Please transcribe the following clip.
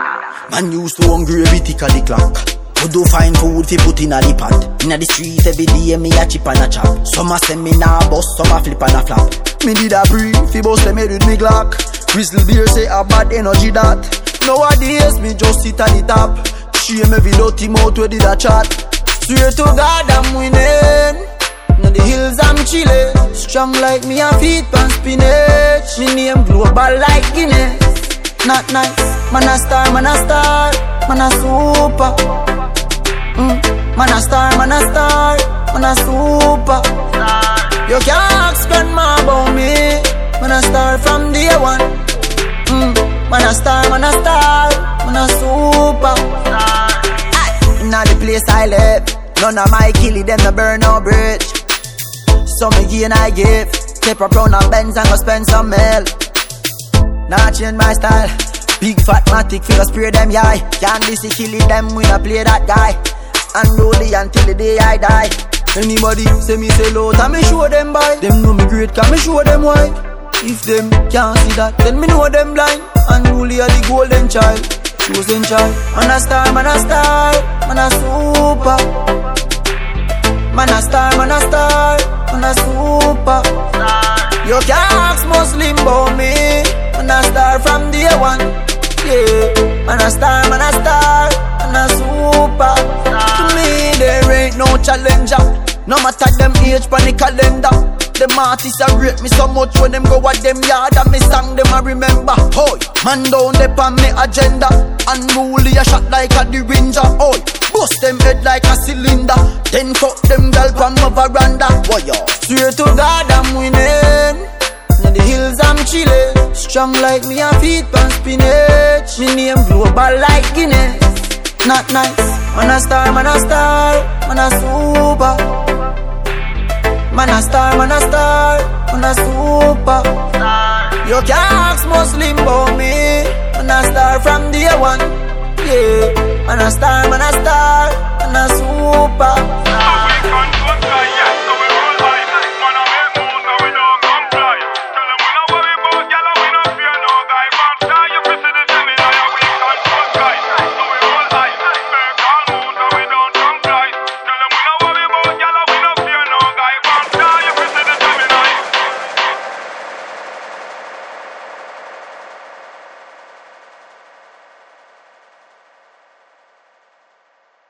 Man used to hungry every tick of the clock. Could do find food fi put in a the pot. Inna the street every day me a chip and a chop. Some a send me nah bust, some a flip and a flap. Me did a breathe fi bust them head with me Glock. Crystal beer say a bad energy that. Nowadays me just sit at the top. Shame every dirty mouth where did a chat. Swear to God I'm winning. Now the hills I'm chillin'. Strong like me and feet pan spinach. Me name global like Guinness. Not nice, man a star, man a star, man a super. Man a star, man a star, man a super. You can't ask grandma about me. Man a star from day one. Man a star, man a star, man a super. Inna the place I live, none of my killie them no burn no bridge. So me gain I give, take a pound of Benz and go spend some mil. Nah change my style. Big fat matic feel spray them yai. Can't be see killing them when I play that guy. Unruly until the day I die. Anybody say me say low, and me show them by. Them know me great, can me show them why. If them can't see that, then me know them blind. Unruly are the golden child, chosen child. Man a star, man a star, man a super. Man a star, man a star, man a super. You can't ask Muslim about me. Man a star from day one. Yeah, man a star, man a star, man a super. To me there ain't no challenger. No matter them age pan the calendar. Them artists a rate me so much when them go at them yard and me song them a remember. Hoy, man down there pan me agenda. Unruly a shot like a the ranger. Hoy, bust them head like a cylinder. Then fuck them girl from my veranda. Why yo? Swear to God I'm winning. Now the hills I'm chillin'. Strong like me and feet pan spinach. Me name global like Guinness. Not nice, man a star, man a star, man a super. Man a star, man a star, man a super. You can't ask Muslim about me. Man a star from day one. Yeah, man a star, man a star, man a super.